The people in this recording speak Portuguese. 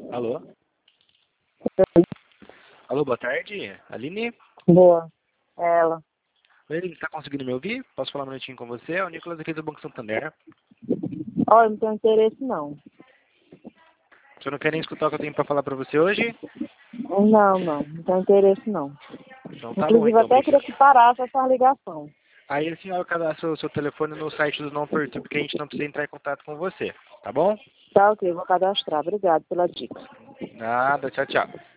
Alô? Alô, boa tarde. Aline? Boa. Ela. Oi, Aline, tá conseguindo me ouvir? Posso falar um minutinho com você? É o Nicolas aqui do Banco Santander. Olha, não tenho interesse não. Você não quer nem escutar o que eu tenho pra falar pra você hoje? Não tenho interesse não. Então tá bom, Inclusive então. até queria que parasse essa ligação. Aí a senhora cadastra o seu telefone no site do Não Perturbe, que a gente não precisa entrar em contato com você. Tá bom? Tá ok, vou cadastrar. Obrigado pela dica. Nada, tchau, tchau.